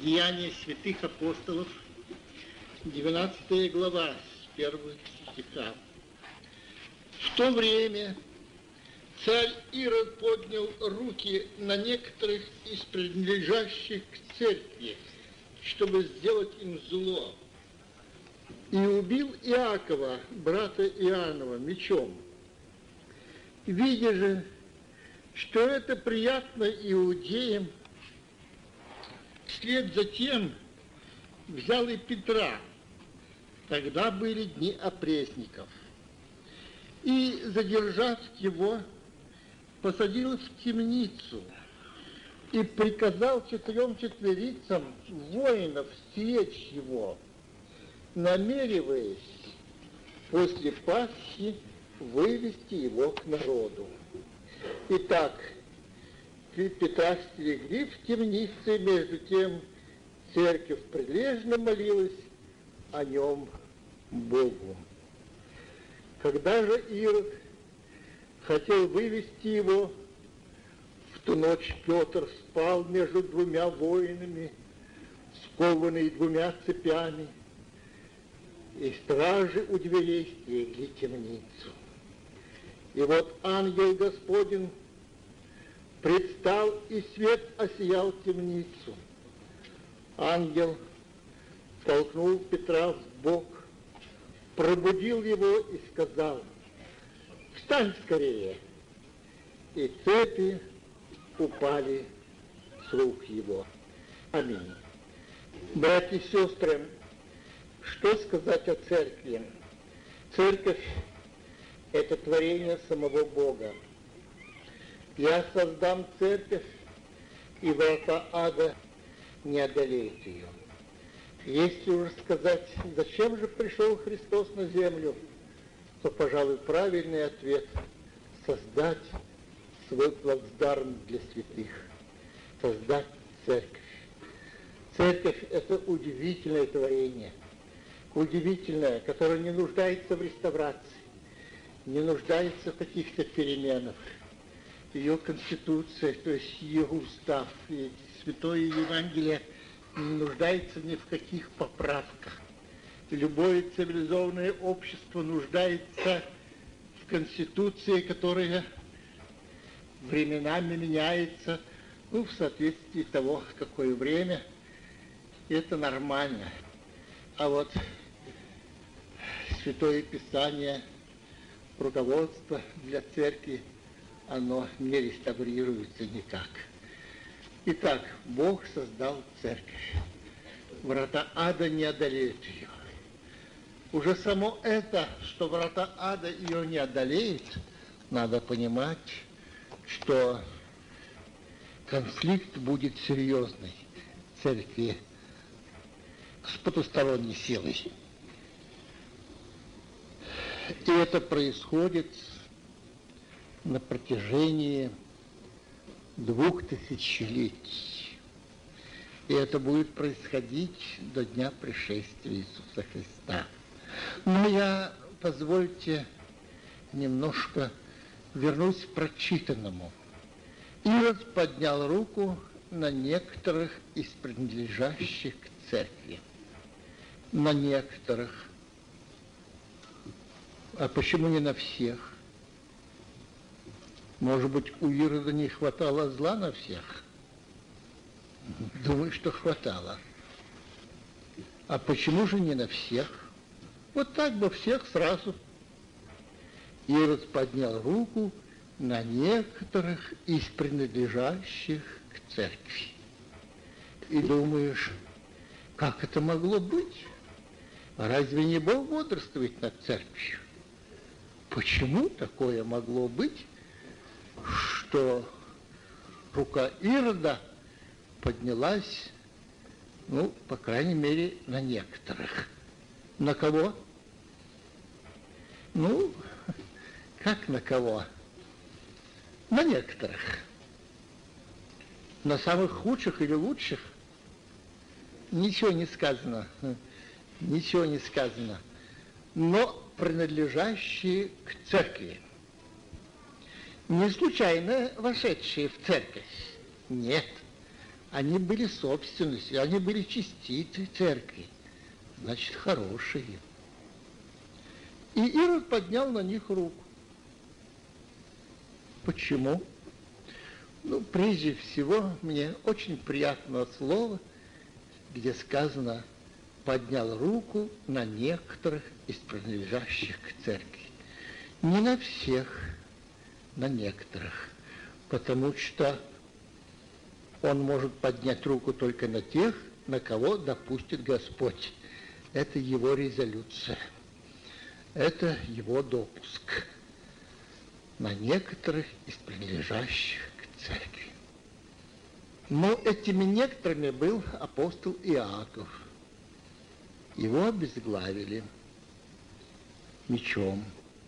Деяния святых апостолов, 12 глава, с 1 стиха. В то время царь Ирод поднял руки на некоторых из принадлежащих к церкви, чтобы сделать им зло, и убил Иакова, брата Иоаннова, мечом. Видя же, что это приятно иудеям, вслед за тем взял и Петра. Тогда были дни опресников. И, задержав его, посадил в темницу и приказал 4 четверицам воинов стеречь его, намереваясь после Пасхи вывести его к народу. Итак, Петра стерегли в темнице, между тем церковь прилежно молилась о нем Богу. Когда же Ирод хотел вывести его, в ту ночь Петр спал между 2 воинами, скованный 2 цепями, и стражи у дверей стерегли темницу. И вот ангел Господень предстал, и свет осиял темницу. Ангел толкнул Петра в бок, пробудил его и сказал: «Встань скорее!» И цепи упали с рук его. Аминь. Братья и сестры, что сказать о церкви? Церковь – это творение самого Бога. «Я создам церковь, и врата ада не одолеют ее». Если уже сказать, зачем же пришел Христос на землю, то, пожалуй, правильный ответ – создать свой плацдарм для святых, создать церковь. Церковь – это удивительное творение, удивительное, которое не нуждается в реставрации, не нуждается в каких-то переменах. Ее конституция, то есть ее устав, и Святое Евангелие не нуждается ни в каких поправках. Любое цивилизованное общество нуждается в конституции, которая временами меняется, в соответствии того, какое время. Это нормально. А вот Святое Писание, руководство для церкви, оно не реставрируется никак. Итак, Бог создал церковь. Врата ада не одолеют ее. Уже само это, что врата ада ее не одолеют, надо понимать, что конфликт будет серьезный в церкви с потусторонней силой. И это происходит на протяжении 2000 лет. И это будет происходить до дня пришествия Иисуса Христа. Но я, позвольте, немножко вернусь к прочитанному. Ирод поднял руку на некоторых из принадлежащих к церкви. На некоторых. А почему не на всех? Может быть, у Ирода не хватало зла на всех? Думаю, что хватало. А почему же не на всех? Вот так бы всех сразу. Ирод поднял руку на некоторых из принадлежащих к церкви. И думаешь, как это могло быть? Разве не Бог бодрствует над церковью? Почему такое могло быть, что рука Ирода поднялась, по крайней мере, на некоторых? На кого? Как на кого? На некоторых. На самых худших или лучших? Ничего не сказано. Ничего не сказано. Но принадлежащие к церкви. Не случайно вошедшие в церковь. Нет. Они были собственностью, они были частицей церкви, значит, хорошие. И Ирод поднял на них руку. Почему? Ну, прежде всего, мне очень приятно слово, где сказано «поднял руку на некоторых из принадлежащих к церкви». Не на всех, на некоторых, потому что он может поднять руку только на тех, на кого допустит Господь. Это его резолюция, это его допуск на некоторых из принадлежащих к церкви. Но этими некоторыми был апостол Иаков. Его обезглавили мечом.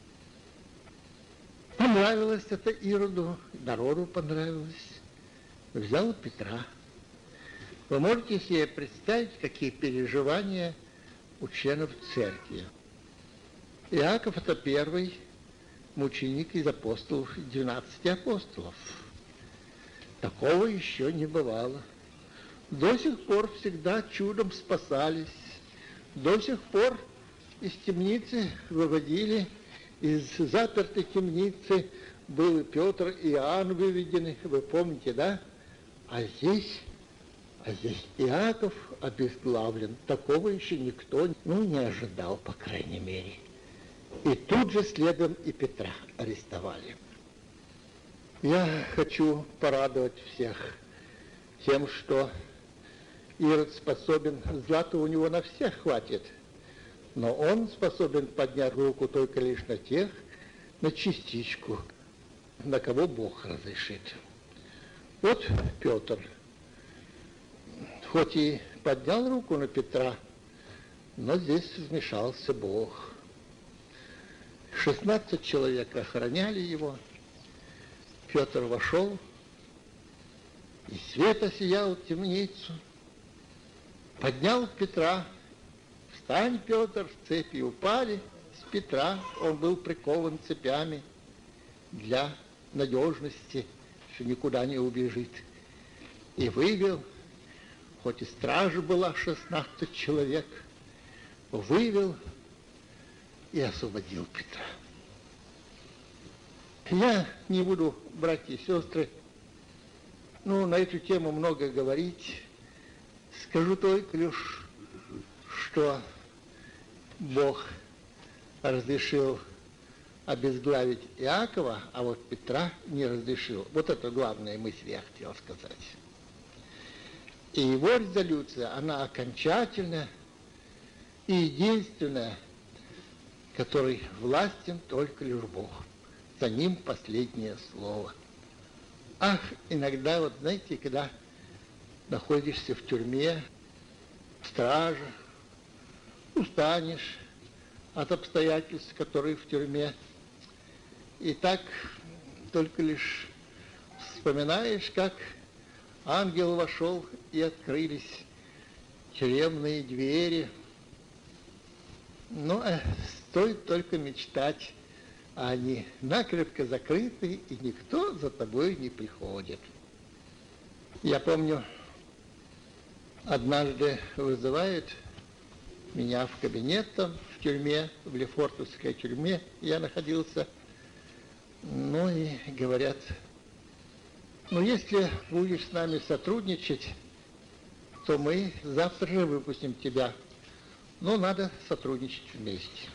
Понравилось это Ироду, народу понравилось. Взял Петра. Вы можете себе представить, какие переживания у членов церкви. Иаков – это первый мученик из апостолов, 12 апостолов. Такого еще не бывало. До сих пор всегда чудом спасались. До сих пор из темницы выводили, из запертой темницы был и Петр, и Иоанн выведены, вы помните, да? А здесь Иаков обезглавлен. Такого еще никто, не ожидал, по крайней мере. И тут же следом и Петра арестовали. Я хочу порадовать всех тем, что Ирод способен, злата у него на всех хватит, но он способен поднять руку только лишь на тех, на частичку, на кого Бог разрешит. Вот Петр, хоть и поднял руку на Петра, но здесь вмешался Бог. 16 человек охраняли его. Петр вошел, и свет осиял темницу. Поднял Петра. Встань, Петр, цепи упали с Петра. Он был прикован цепями для надежности, что никуда не убежит. И вывел, хоть и стража была 16 человек, вывел и освободил Петра. Я не буду, братья и сестры, на эту тему много говорить. Скажу только лишь, что Бог разрешил обезглавить Иакова, а вот Петра не разрешил. Вот это главная мысль я хотел сказать. И его резолюция, она окончательная и единственная, которой властен только лишь Бог. За ним последнее слово. Ах, иногда, вот знаете, когда находишься в тюрьме, в страже, устанешь от обстоятельств, которые в тюрьме, и так только лишь вспоминаешь, как ангел вошел, и открылись тюремные двери. Стоит только мечтать, а они накрепко закрыты, и никто за тобой не приходит. Я помню, однажды вызывает меня в кабинет там, в тюрьме, в Лефортовской тюрьме я находился. И говорят, если будешь с нами сотрудничать, то мы завтра же выпустим тебя. Но надо сотрудничать вместе.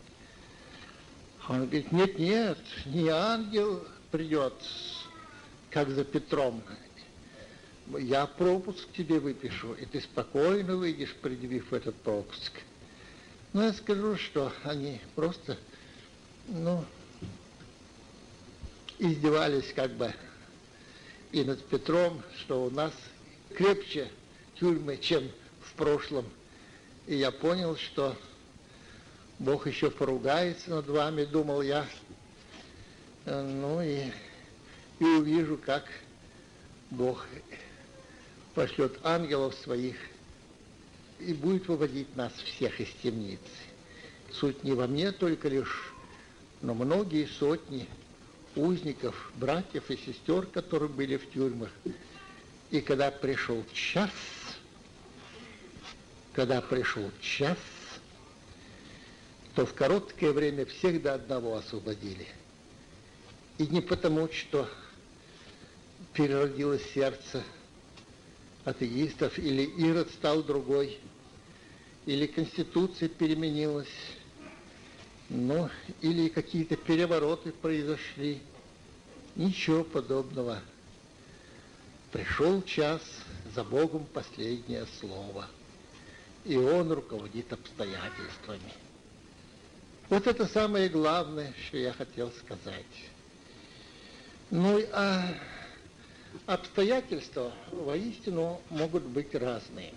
Он говорит, нет, не ангел придет, как за Петром. Я пропуск тебе выпишу, и ты спокойно выйдешь, предъявив этот пропуск. Я скажу, что они просто, издевались как бы и над Петром, что у нас крепче тюрьмы, чем в прошлом. И я понял, что Бог еще поругается над вами, думал я. И увижу, как Бог пошлет ангелов своих и будет выводить нас всех из темницы. Суть не во мне только лишь, но многие сотни узников, братьев и сестер, которые были в тюрьмах, И когда пришел час, то в короткое время всех до одного освободили. И не потому, что переродилось сердце атеистов, или Ирод стал другой, или Конституция переменилась, но или какие-то перевороты произошли. Ничего подобного. Пришел час, за Богом последнее слово, и Он руководит обстоятельствами. Вот это самое главное, что я хотел сказать. Ну, а обстоятельства воистину могут быть разные.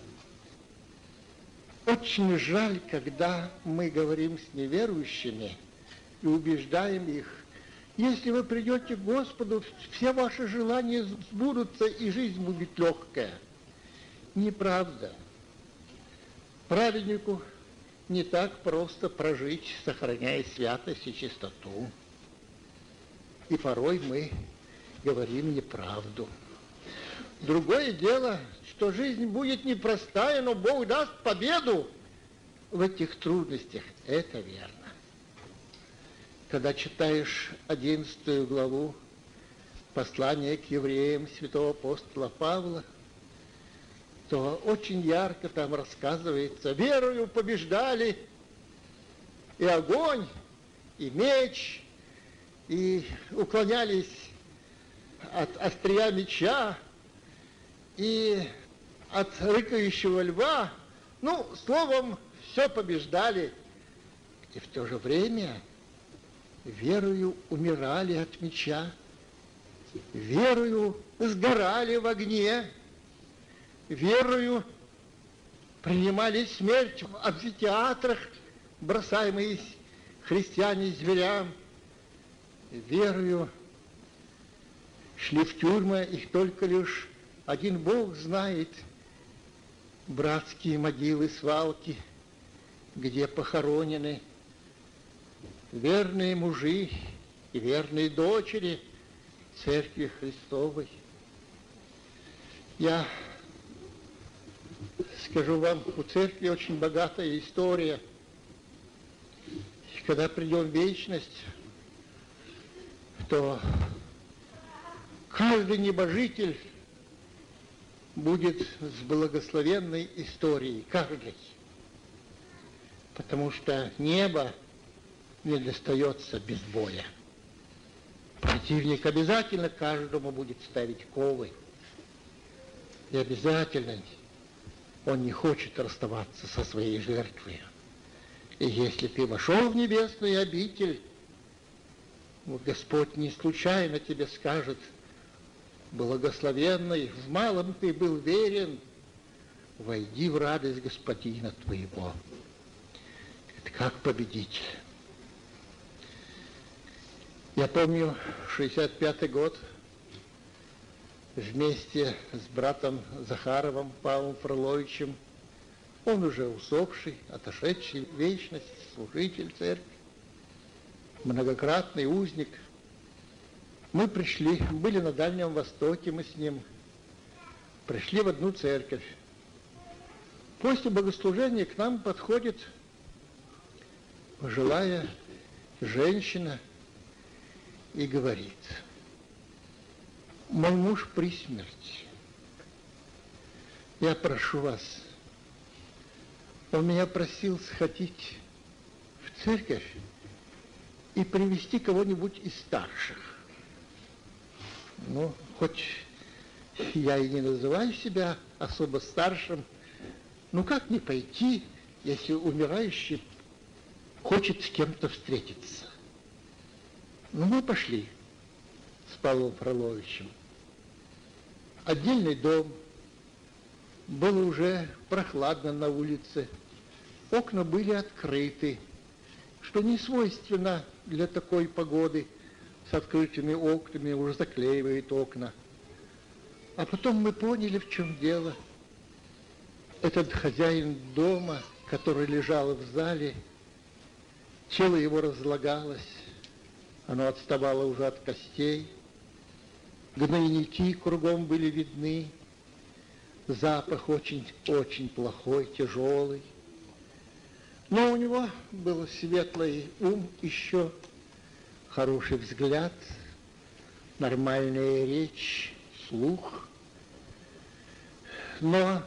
Очень жаль, когда мы говорим с неверующими и убеждаем их: если вы придете к Господу, все ваши желания сбудутся, и жизнь будет легкая. Неправда. Праведнику не так просто прожить, сохраняя святость и чистоту. И порой мы говорим неправду. Другое дело, что жизнь будет непростая, но Бог даст победу в этих трудностях. Это верно. Когда читаешь 11 главу послания к евреям святого апостола Павла, то очень ярко там рассказывается: верою побеждали и огонь, и меч, и уклонялись от острия меча, и от рыкающего льва. Ну, словом, все побеждали. И в то же время верою умирали от меча, верою сгорали в огне, верою принимали смерть в амфитеатрах, бросаемые христиане зверям, верою шли в тюрьмы, их только лишь один Бог знает, братские могилы, свалки, где похоронены верные мужи и верные дочери Церкви Христовой. Я скажу вам, у Церкви очень богатая история. И когда придем в вечность, то каждый небожитель будет с благословенной историей, каждый. Потому что небо не достается без боя. Противник обязательно каждому будет ставить ковы. И обязательно он не хочет расставаться со своей жертвой. И если ты вошел в небесную обитель, Господь не случайно тебе скажет: благословенный, в малом ты был верен, войди в радость Господина твоего. Это как победитель. Я помню 65-й год, вместе с братом Захаровым Павлом Фроловичем, он уже усопший, отошедший в вечность, служитель церкви, многократный узник. Мы пришли, были на Дальнем Востоке, мы с ним пришли в одну церковь. После богослужения к нам подходит пожилая женщина и говорит: мой муж при смерти. Я прошу вас, он меня просил сходить в церковь и привести кого-нибудь из старших. Ну, хоть я и не называю себя особо старшим, ну как не пойти, если умирающий хочет с кем-то встретиться? Ну, мы пошли с Павлом Фроловичем. Отдельный дом, было уже прохладно на улице, окна были открыты, что не свойственно для такой погоды. С открытыми окнами уже заклеивает окна. А потом мы поняли, в чем дело. Этот хозяин дома, который лежал в зале, тело его разлагалось, оно отставало уже от костей, гнойники кругом были видны, запах очень плохой, тяжелый. Но у него был светлый ум еще, хороший взгляд, нормальная речь, слух. Но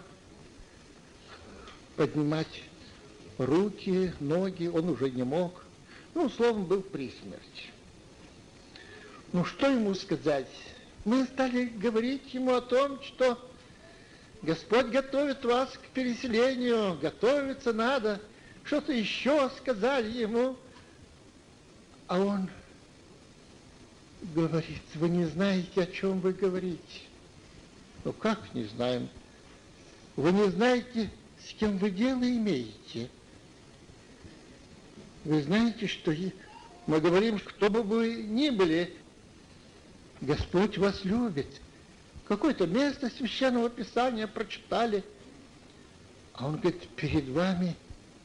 поднимать руки, ноги он уже не мог. Ну, словом, был при смерти. Ну, что ему сказать? Мы стали говорить ему о том, что Господь готовит вас к переселению, готовиться надо. Что-то еще сказали ему. А он говорит: вы не знаете, о чем вы говорите. Ну, как не знаем? Вы не знаете, с кем вы дело имеете. Вы знаете, что мы говорим, кто бы вы ни были, Господь вас любит. Какое-то место Священного Писания прочитали. А он говорит: перед вами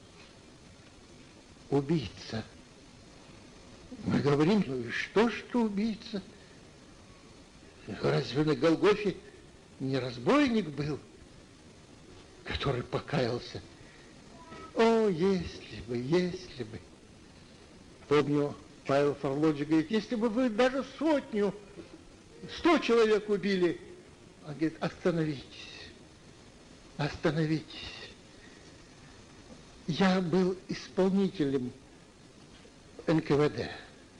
убийца. Мы говорим: ну и что убийца? Разве на Голгофе не разбойник был, который покаялся? О, если бы. Помню, Павел Фарлоджи говорит: если бы вы даже 100 человек убили, он говорит: остановитесь. Я был исполнителем НКВД,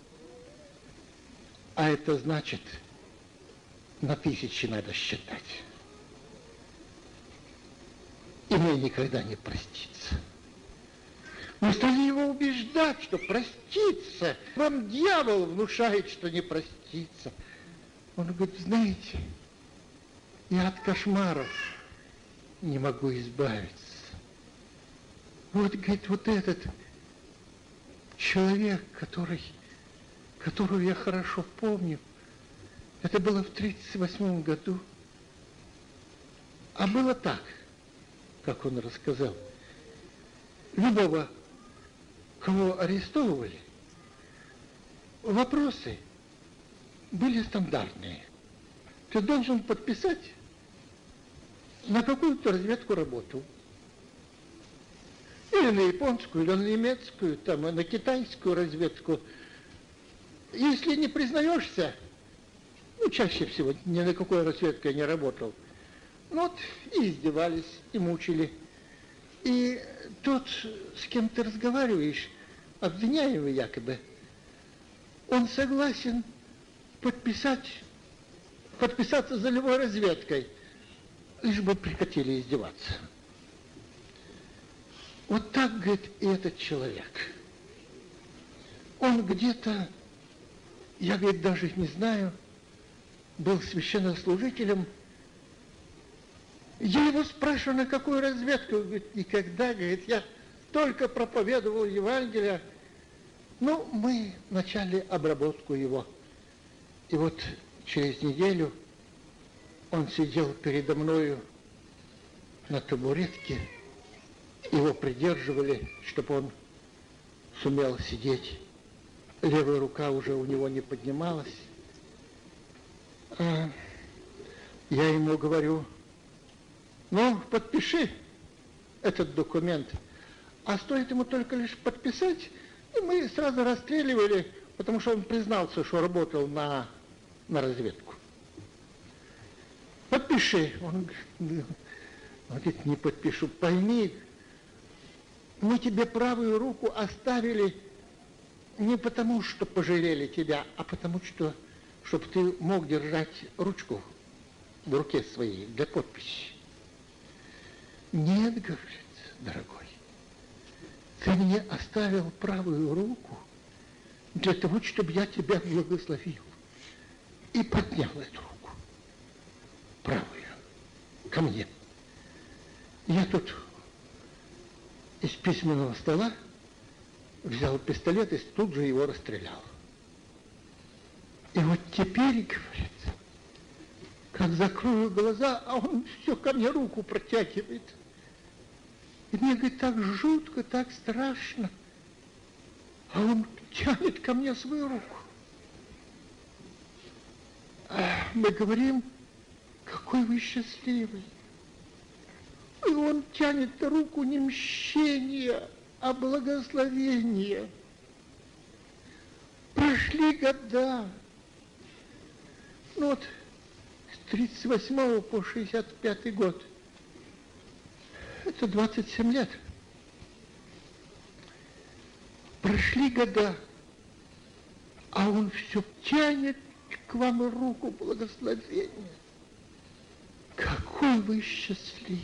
а это значит, на тысячи надо считать. И мне никогда не проститься. Мы стали его убеждать, что проститься. Вам дьявол внушает, что не проститься. Он говорит: знаете, я от кошмаров не могу избавиться. Вот, говорит, вот этот человек, которого я хорошо помню, это было в 1938 году. А было так, как он рассказал. Любого, кого арестовывали, вопросы были стандартные. Ты должен подписать, на какую-то разведку работал. Или на японскую, или на немецкую, там, на китайскую разведку. Если не признаешься, ну, чаще всего ни на какой разведке я не работал, вот, и издевались, и мучили. И тот, с кем ты разговариваешь, обвиняемый якобы, он согласен подписаться за любой разведкой, лишь бы прекратили издеваться. Вот так, говорит, и этот человек. Он где-то, я, говорит, даже не знаю, был священнослужителем. Я его спрашиваю, на какую разведку? Он говорит: никогда, говорит, я только проповедовал Евангелие. Ну, мы начали обработку его. И вот через неделю он сидел передо мною на табуретке. Его придерживали, чтобы он сумел сидеть. Левая рука уже у него не поднималась. Я ему говорю: ну, подпиши этот документ. А стоит ему только лишь подписать, и мы сразу расстреливали, потому что он признался, что работал на разведку. Подпиши. Он говорит: не подпишу. Пойми, мы тебе правую руку оставили не потому, что пожалели тебя, а потому, что, чтобы ты мог держать ручку в руке своей для подписи. Нет, говорит, дорогой, ты мне оставил правую руку для того, чтобы я тебя благословил. И поднял эту руку, правую, ко мне. Я тут из письменного стола взял пистолет и тут же его расстрелял. И вот теперь, говорит, как закрою глаза, а он все ко мне руку протягивает. И мне, говорит, так жутко, так страшно. А он тянет ко мне свою руку. Мы говорим: какой вы счастливый. И он тянет руку не мщения, а благословения. Прошли года. Ну вот, с 38 по 65 год. Это 27 лет. Прошли года, а он все тянет к вам руку благословения. Какой вы счастлив!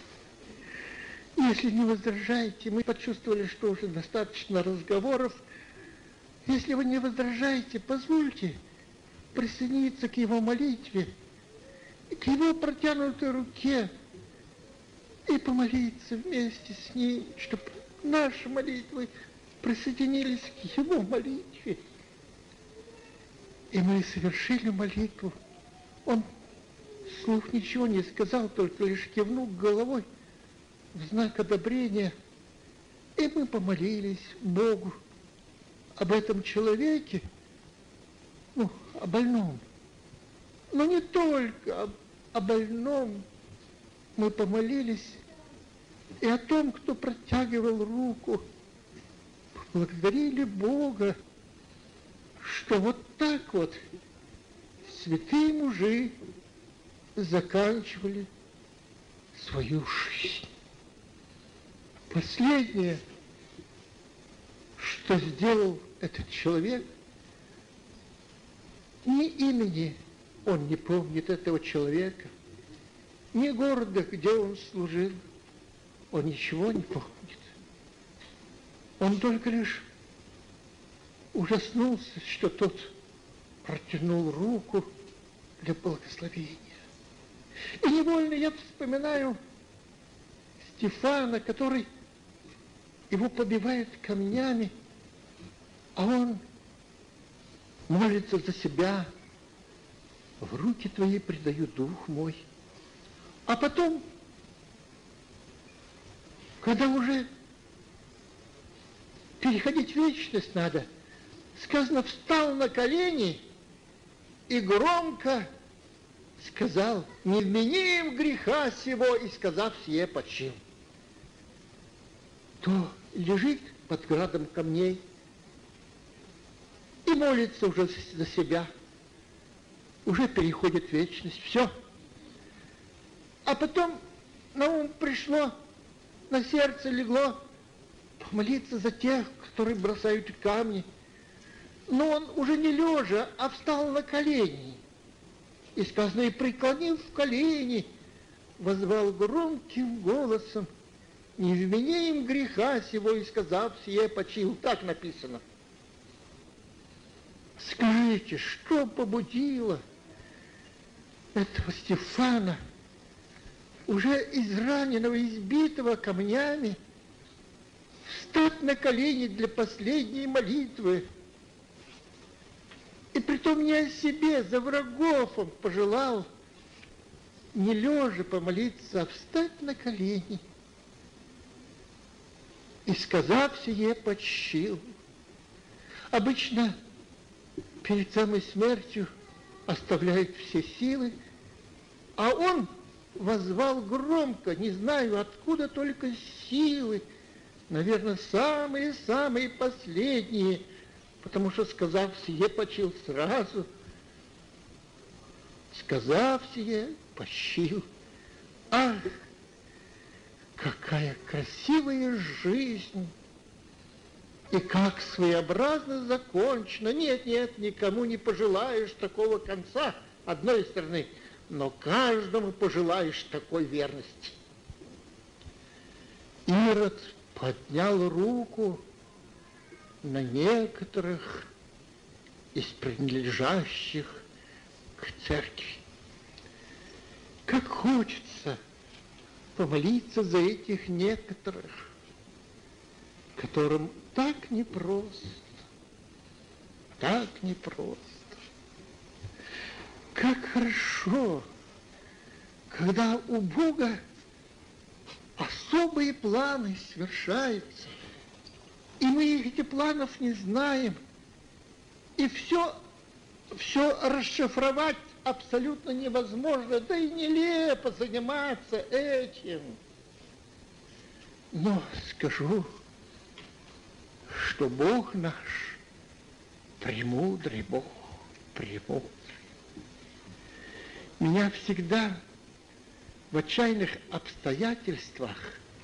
Если не возражаете, мы почувствовали, что уже достаточно разговоров. Если вы не возражаете, позвольте присоединиться к его молитве, к его протянутой руке и помолиться вместе с ним, чтобы наши молитвы присоединились к его молитве. И мы совершили молитву. Он вслух ничего не сказал, только лишь кивнул головой в знак одобрения. И мы помолились Богу об этом человеке, о больном. Но не только о больном. Мы помолились и о том, кто протягивал руку. Благодарили Бога, что вот так вот святые мужи заканчивали свою жизнь. Последнее, что сделал этот человек, ни имени он не помнит этого человека, ни города, где он служил, он ничего не помнит. Он только лишь ужаснулся, что тот протянул руку для благословения. И невольно я вспоминаю Стефана, который его побивает камнями, а он молится за себя. В руки твои предаю дух мой. А потом, когда уже переходить в вечность надо, сказано, встал на колени и громко сказал: не вменим греха сего, и сказав сие, почил. То лежит под градом камней и молится уже за себя, уже переходит в вечность, все. А потом на ум пришло, на сердце легло помолиться за тех, которые бросают камни. Но он уже не лежа, а встал на колени. И сказано, и преклонив колени, воззвал громким голосом: не вмени им греха сего, и сказав сие, почил. Так написано. Скажите, что побудило этого Стефана, уже израненного, избитого камнями, встать на колени для последней молитвы? И притом не о себе, за врагов он пожелал не лежа помолиться, а встать на колени. И, сказав сие, почил. Обычно перед самой смертью оставляет все силы, а он воззвал громко, не знаю откуда только силы, наверное, самые-самые последние, потому что, сказав сие, почил сразу. Сказав сие, почил. Ах, какая красивая жизнь! И как своеобразно закончено. Нет, никому не пожелаешь такого конца, одной стороны, но каждому пожелаешь такой верности. Ирод поднял руку на некоторых из принадлежащих к церкви. Как хочется помолиться за этих некоторых, которым так непросто, так непросто. Как хорошо, когда у Бога особые планы совершаются, и мы этих планов не знаем, и все расшифровать абсолютно невозможно, да и нелепо заниматься этим. Но скажу, что Бог наш премудрый Бог, премудрый. Меня всегда в отчаянных обстоятельствах,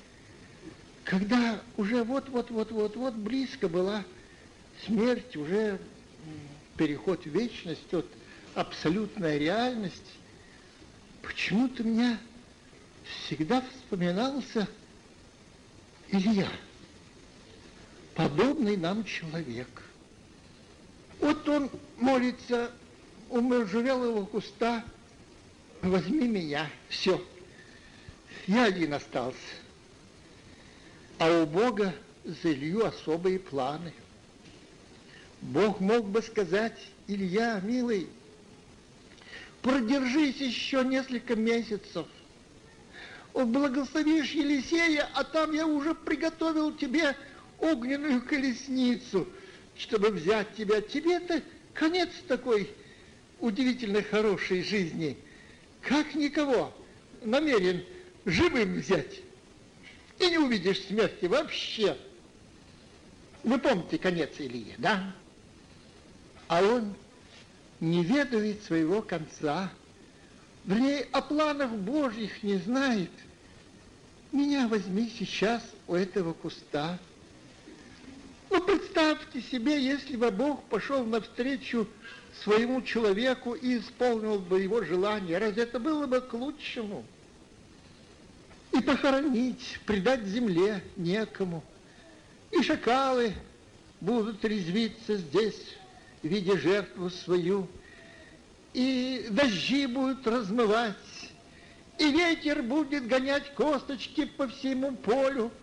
когда уже вот близко была смерть, уже переход в вечность, вот абсолютная реальность, почему-то меня всегда вспоминался Илья, подобный нам человек. Вот он молится у можжевелового куста: возьми меня. Все. Я один остался. А у Бога за Илью особые планы. Бог мог бы сказать: Илья, милый, продержись еще несколько месяцев. Благословишь Елисея, а там я уже приготовил тебе огненную колесницу, чтобы взять тебя. Тебе-то конец такой удивительно хорошей жизни, как никого намерен живым взять. И не увидишь смерти вообще. Вы помните конец Илии, да? А он не ведает своего конца. Вернее, о планах Божьих не знает. Меня возьми сейчас у этого куста. Ну, представьте себе, если бы Бог пошел навстречу своему человеку и исполнил бы его желание. Разве это было бы к лучшему? И похоронить, предать земле некому. И шакалы будут резвиться здесь, видя жертву свою. И дожди будут размывать, и ветер будет гонять косточки по всему полю.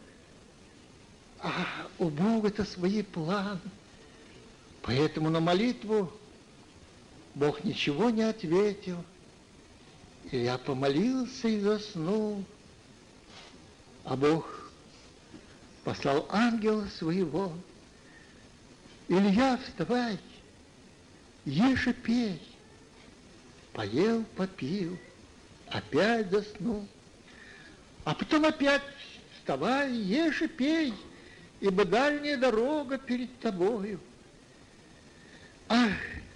А у Бога-то свои планы. Поэтому на молитву Бог ничего не ответил. И я помолился и заснул. А Бог послал ангела своего: Илья, вставай, ешь и пей. Поел, попил, опять заснул. А потом опять: вставай, ешь и пей, ибо дальняя дорога перед тобою. Ах,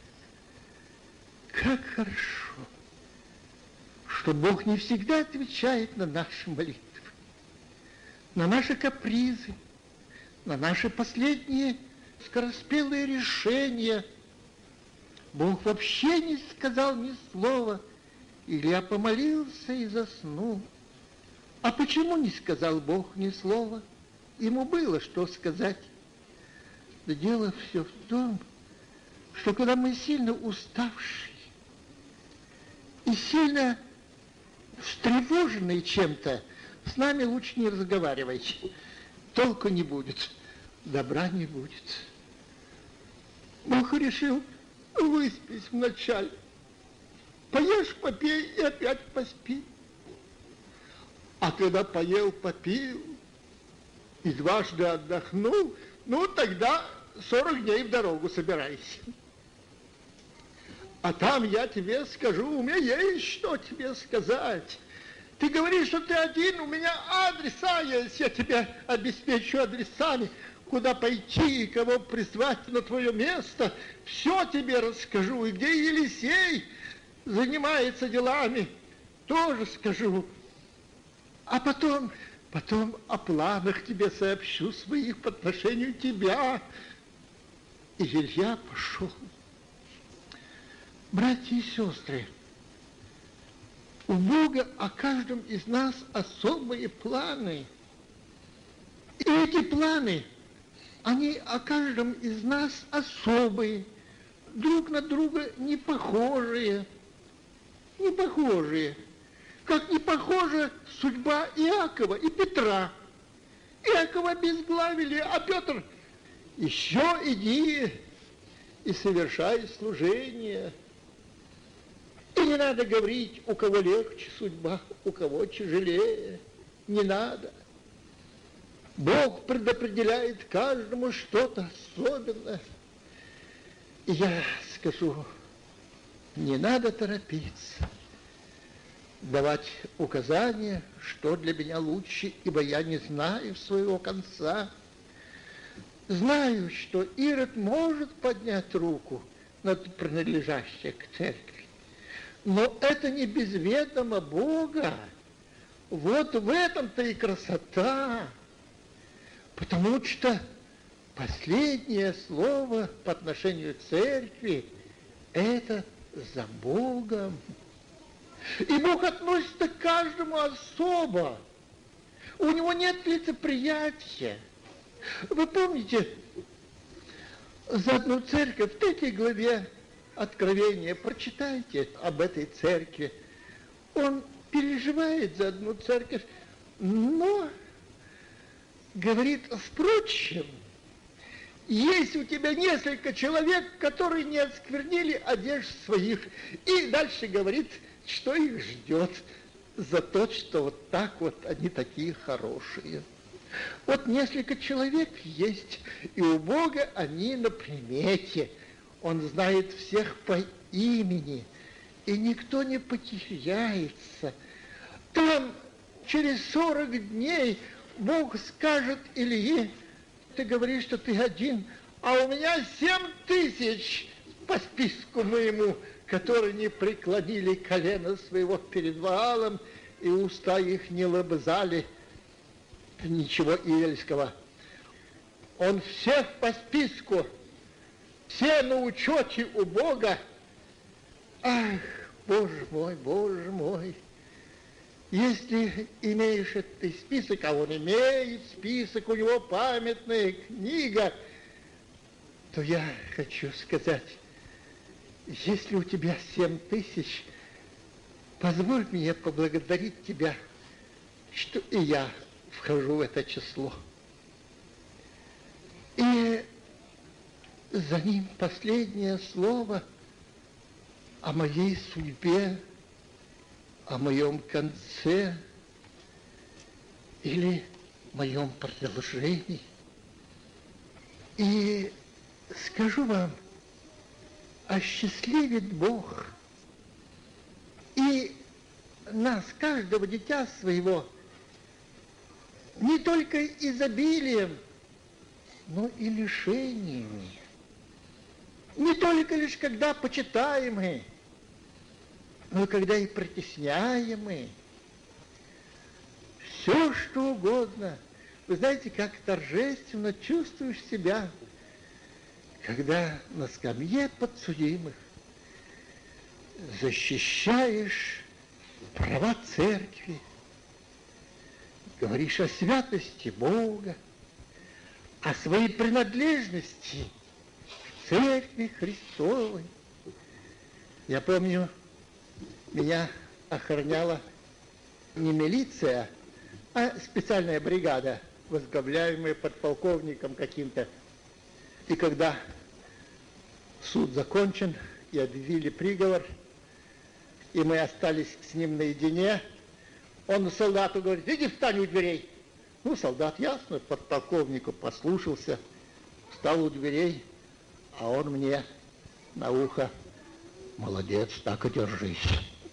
как хорошо, что Бог не всегда отвечает на наши молитвы, на наши капризы, на наши последние скороспелые решения. Бог вообще не сказал ни слова. Илья помолился и заснул. А почему не сказал Бог ни слова? Ему было что сказать. Да дело все в том, что когда мы сильно уставшие и сильно встревоженные чем-то, с нами лучше не разговаривайте. Толку не будет, добра не будет. Бог решил: выспись вначале, поешь, попей и опять поспи. А когда поел, попил и дважды отдохнул, ну тогда 40 дней в дорогу собирайся. А там я тебе скажу, у меня есть что тебе сказать. Ты говоришь, что ты один, у меня адреса есть, я тебе обеспечу адресами, куда пойти и кого призвать на твое место. Все тебе расскажу. И где Елисей занимается делами, тоже скажу. А потом о планах тебе сообщу своих по отношению тебя. И Илья пошел. Братья и сестры, у Бога о каждом из нас особые планы. И эти планы, они о каждом из нас особые, друг на друга не похожие. Не похожие. Как не похожа судьба Иакова и Петра. Иакова обезглавили, а Петр: еще иди и совершай служение. И не надо говорить, у кого легче судьба, у кого тяжелее. Не надо. Бог предопределяет каждому что-то особенное. И я скажу, не надо торопиться. давать указания, что для меня лучше, ибо я не знаю своего конца. Знаю, что Ирод может поднять руку над принадлежащей к церкви, но это не без ведома Бога. Вот в этом-то и красота, потому что последнее слово по отношению к церкви – это за Богом. И Бог относится к каждому особо. У него нет лицеприятия. Вы помните, за одну церковь в 3 главе Откровения, прочитайте об этой церкви. Он переживает за одну церковь, но говорит: впрочем, есть у тебя несколько человек, которые не осквернили одежд своих. И дальше говорит, что их ждет за то, что вот так вот они такие хорошие. Вот несколько человек есть, и у Бога они на примете. Он знает всех по имени, и никто не потеряется. Там через 40 дней Бог скажет Илье: ты говоришь, что ты один, а у меня 7000 по списку моему, которые не преклонили колено своего перед Ваалом, и уста их не лобзали ничего иельского. Он всех по списку, все на учете у Бога. Ах, Боже мой, если имеешь этот список, а он имеет список, у него памятная книга, то я хочу сказать, если у тебя 7000, позволь мне поблагодарить тебя, что и я вхожу в это число. И за ним последнее слово о моей судьбе, о моем конце или моем продолжении. И скажу вам, осчастливит Бог и нас, каждого дитя своего, не только изобилием, но и лишениями. Не только лишь когда почитаемы, но когда и притесняемы. Все, что угодно. Вы знаете, как торжественно чувствуешь себя, когда на скамье подсудимых защищаешь права церкви, говоришь о святости Бога, о своей принадлежности к церкви Христовой. Я помню, меня охраняла не милиция, а специальная бригада, возглавляемая подполковником каким-то. И когда суд закончен и объявили приговор, и мы остались с ним наедине, он солдату говорит: иди встань у дверей. Ну, солдат, ясно, подполковнику послушался, встал у дверей, а он мне на ухо: молодец, так и держись.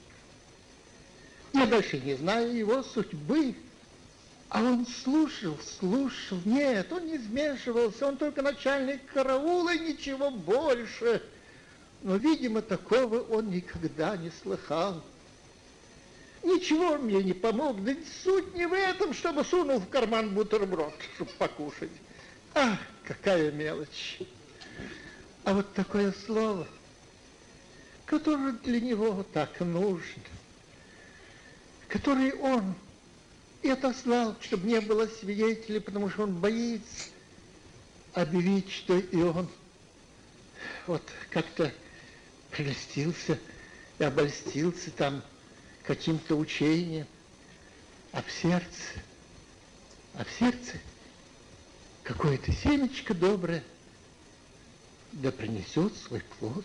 Я дальше не знаю его судьбы. А он слушал. Нет, он не вмешивался, он только начальник караула и ничего больше. Но, видимо, такого он никогда не слыхал. Ничего он мне не помог, да суть не в этом, чтобы сунул в карман бутерброд, чтобы покушать. Ах, какая мелочь. А вот такое слово, которое для него так нужно, которое он и отослал, чтобы не было свидетелей, потому что он боится объявить, что и он вот как-то прельстился и обольстился там каким-то учением, а в сердце какое-то семечко доброе, да принесет свой плод.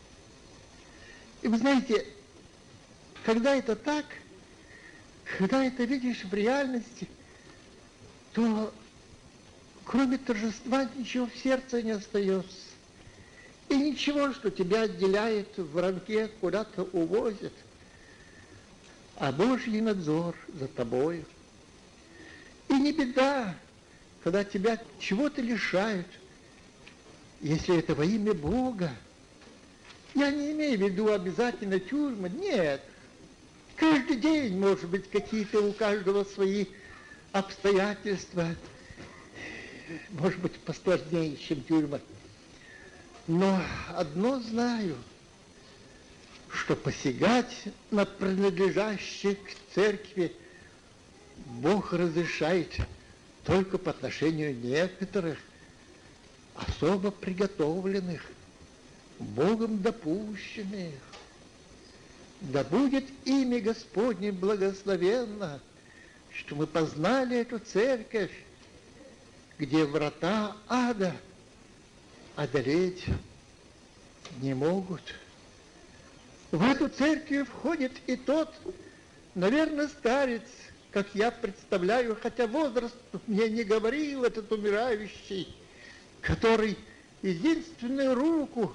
И вы знаете, когда это так, когда это видишь в реальности, то кроме торжества ничего в сердце не остается. И ничего, что тебя отделяет в рамке, куда-то увозят. а Божий надзор за тобою. И не беда, когда тебя чего-то лишают, если это во имя Бога. Я не имею в виду обязательно тюрьмы, нет. Каждый день, может быть, какие-то у каждого свои обстоятельства, может быть, посложнее, чем тюрьма. Но одно знаю, что посягать на принадлежащих к церкви Бог разрешает только по отношению некоторых, особо приготовленных, Богом допущенных. Да будет имя Господне благословенно, что мы познали эту церковь, где врата ада одолеть не могут. В эту церковь входит и тот, наверное, старец, как я представляю, хотя возраст мне не говорил этот умирающий, который единственную руку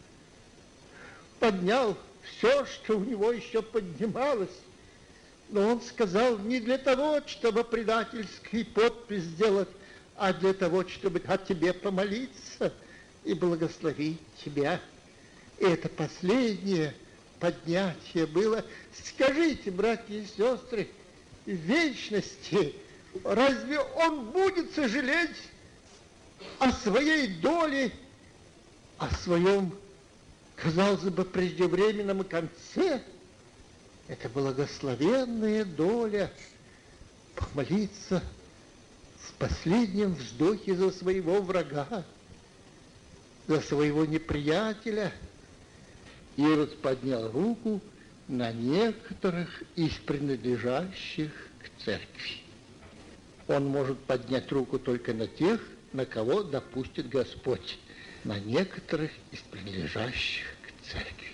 поднял все, что у него еще поднималось. Но он сказал не для того, чтобы предательский подпись сделать, а для того, чтобы о тебе помолиться и благословить тебя. И это последнее поднятие было. Скажите, братья и сестры, в вечности разве он будет сожалеть о своей доле, о своем, казалось бы, преждевременном конце? Это благословенная доля помолиться в последнем вздохе за своего врага, за своего неприятеля. Ирод поднял руку на некоторых из принадлежащих к церкви. Он может поднять руку только на тех, на кого допустит Господь, на некоторых из принадлежащих к церкви.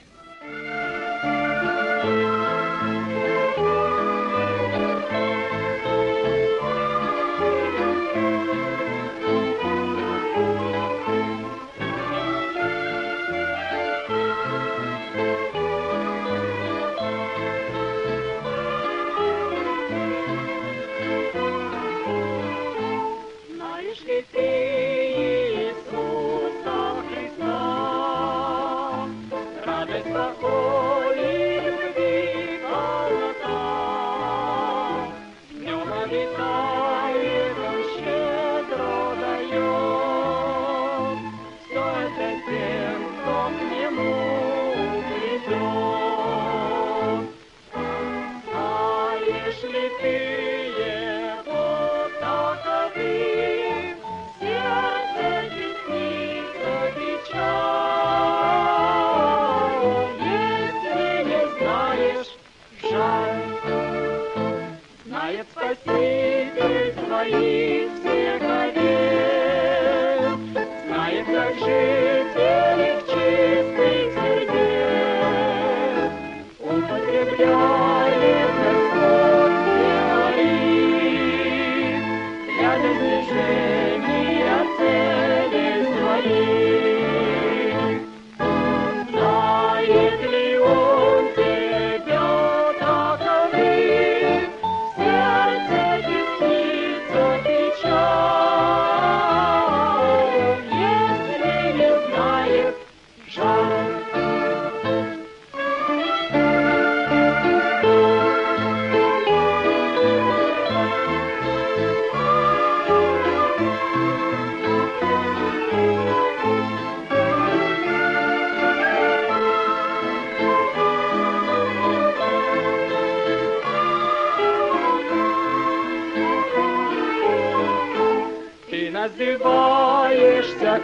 Называешься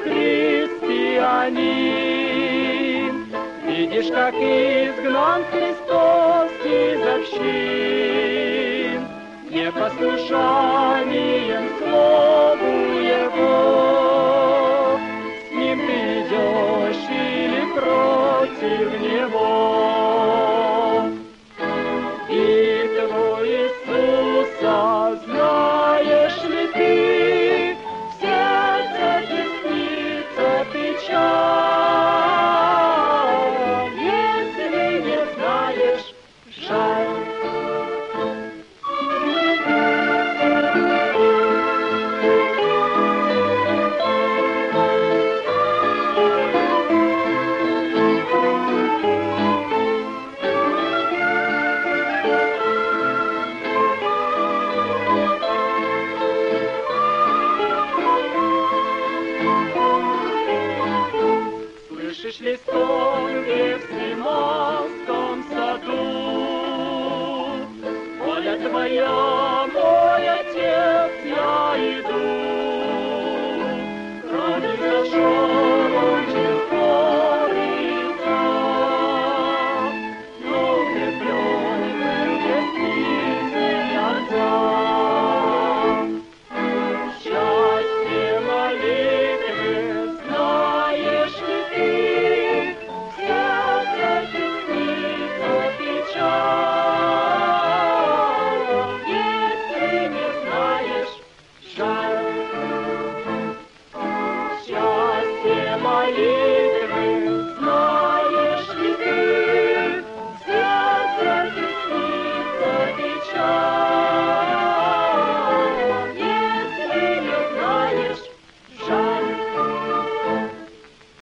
христианин, видишь, как изгнан Христос из общин, непослушанием слову Его, с Ним ты идешь или против Него. И твой Иисуса знаешь ли ты? Если не знаешь, жаль. Иерусалим.